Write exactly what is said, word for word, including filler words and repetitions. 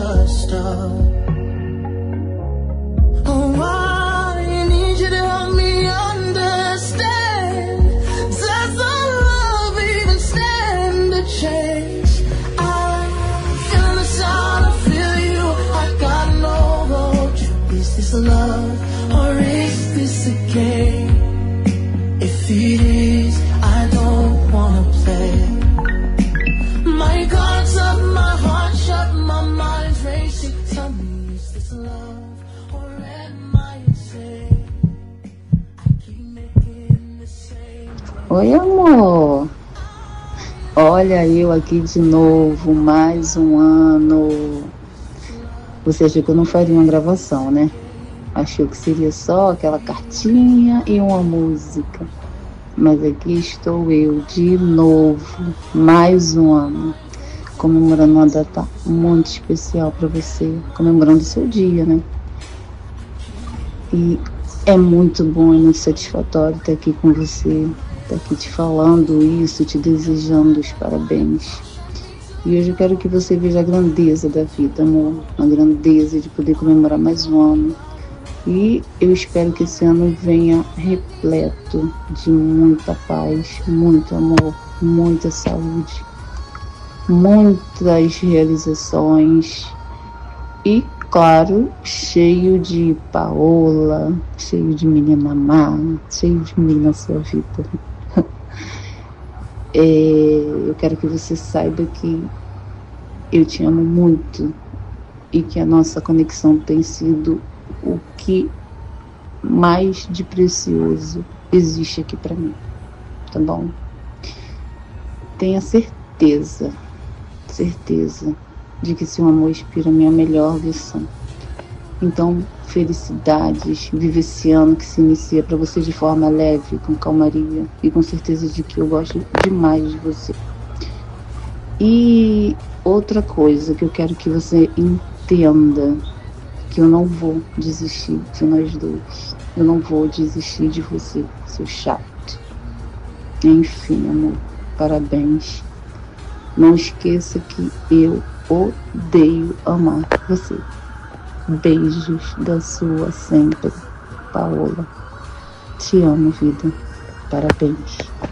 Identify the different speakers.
Speaker 1: bust up. Oh, I need you to help me understand. Does our love even stand a chance? I feel the sound, I feel you, I gotta know the truth. Is this love or is this a game? If it is, I don't wanna play. My guard's up, my heart shut, my mind's racing. Tell me, is this love or am I insane? I keep making the same.
Speaker 2: Oi, amor. Olha eu aqui de novo, mais um ano. Você achou que eu não faria uma gravação, né? Achou que seria só aquela cartinha e uma música. Mas aqui estou eu de novo, mais um ano, comemorando uma data muito especial para você, comemorando o seu dia, né? E é muito bom e muito satisfatório estar aqui com você, estar aqui te falando isso, te desejando os parabéns. E hoje eu quero que você veja a grandeza da vida, amor, a grandeza de poder comemorar mais um ano. E eu espero que esse ano venha repleto de muita paz, muito amor, muita saúde, muitas realizações e, claro, cheio de Paola, cheio de menina má, cheio de menina na sua vida. É, eu quero que você saiba que eu te amo muito e que a nossa conexão tem sido o que mais de precioso existe aqui pra mim, tá bom? Tenha certeza, certeza de que seu amor inspira a minha melhor versão. Então, felicidades, vive esse ano que se inicia pra você de forma leve, com calmaria e com certeza de que eu gosto demais de você. E outra coisa que eu quero que você entenda, que eu não vou desistir de nós dois. Eu não vou desistir de você, seu chato. Enfim, amor, parabéns. Não esqueça que eu odeio amar você. Beijos da sua sempre, Paola. Te amo, vida. Parabéns.